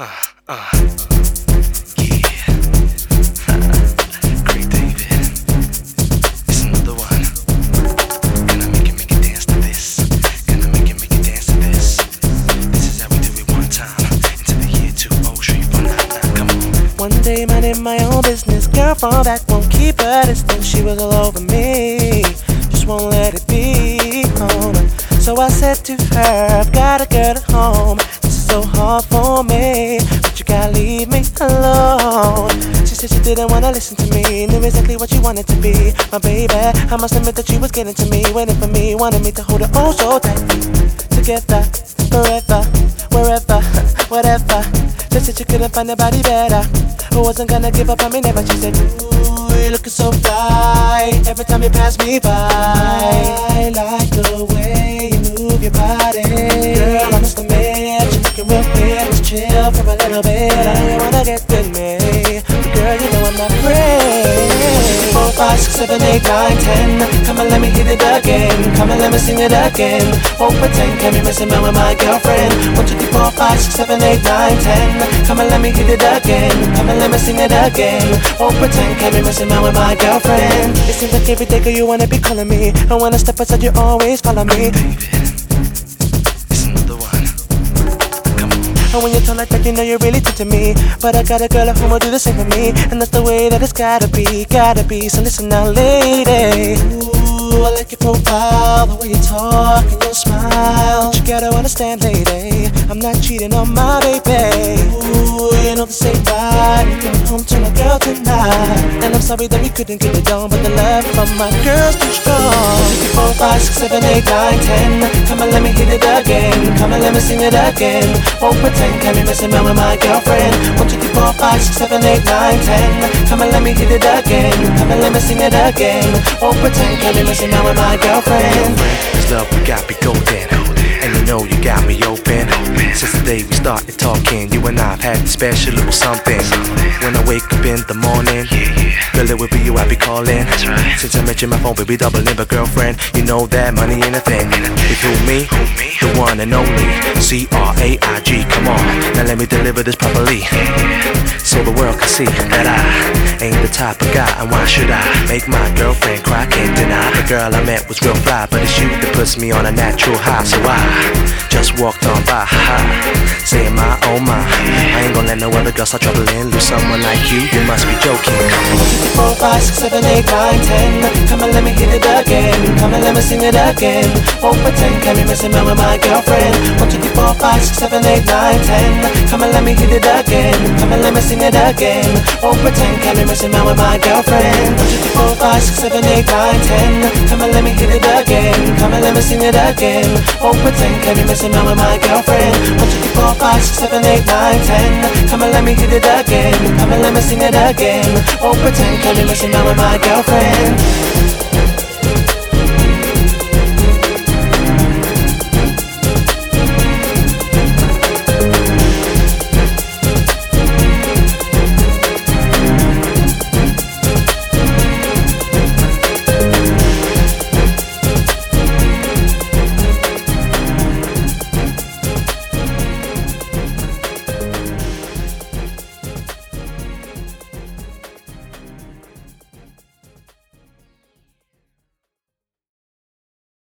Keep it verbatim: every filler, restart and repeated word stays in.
Uh, uh, yeah. Craig David, it's another one. Gonna make it, make it dance to this. Gonna make it, make it dance to this. This is how we do it one time. Into the year two oh three four nine nine. Come on. One day, minding my own business, girl from back won't keep her distance. She was all over me, just won't let it be. Oh, no. So I said to her, I've got a girl at home. This is so hard for me, but you gotta leave me alone. She said she didn't wanna listen to me, knew exactly what she wanted to be. My baby, I must admit that she was getting to me, waiting for me, wanted me to hold her oh so tight. Together, forever, wherever, whatever. She said she couldn't find nobody better, who wasn't gonna give up on me never. She said, ooh, you're looking so fly, every time you pass me by. I like the way you move your body, girl, I must admit, you're looking real good. Let's chill for a little bit. I know you wanna get with me, but girl, you know I'm not afraid. Four, five, six, seven, eight, nine, ten. Come and let me hit it again. Come and let me sing it again. Won't pretend, can be messing around with my girlfriend. One, two, three, four, five, six, seven, eight, nine, ten. Come and let me hit it again. Come and let me sing it again. Won't pretend, can be messing around with my girlfriend. It seems like every day, girl, you wanna be calling me. And when I step outside, you always follow me. And when you talk like that, you know you're really good to me. But I got a girl at home who'll do the same for me, and that's the way that it's gotta be, gotta be. So listen now, lady. Ooh, I like your profile, the way you talk and your smile. But you gotta understand, lady, I'm not cheating on my baby. Ooh, you know this ain't right. I'm coming home to my girl tonight, and I'm sorry that we couldn't get it done, but the love from my girl's too strong. Four, five, six, seven, eight, nine, ten. Come and let me hit it again. Come and let me sing it again. Won't pretend, can be messing around with my girlfriend. One, two, three, four, five, six, seven, eight, nine, ten. Come and let me hit it again. Come and let me sing it again. Won't pretend, can be messing around with my girlfriend. This love we got be golden, and you know you got me open. Since the day we started talking, you and I've had a special little something. When I wake up in the morning, girl, it will be you I be calling. Since I mentioned my phone, baby, doubling, but girlfriend, you know that money ain't a thing. If who me, the one and only C R A I G. Come on, now let me deliver this properly, so the world can see that I ain't the type of guy. And why should I make my girlfriend cry? Can't deny the girl I met was real fly, but it's you that puts me on a natural high. So I just walked on by, ha, saying my oh my, I ain't gonna let no other girl start troubling. Lose someone like you, you must be joking. Four, five, six, seven, eight, nine, ten. Come and let me hit it again. Come and let me sing it again. Won't pretend, can be messing around with my girlfriend. One, two, three, four, five, six, seven, eight, nine, ten. Come and let me hit it again. Come and let me sing it again. Won't pretend, can be messing around with my girlfriend. One, two, three, four, five, six, seven, eight, nine, ten. Come and let me hit it again. Come and let me sing it again. Won't pretend, can be messing around with my girlfriend. One, two, three, four, five, six, seven, eight, nine, ten. Come and let me hit it again. Come and let me sing it again. Won't pretend, can be messing around with my girlfriend.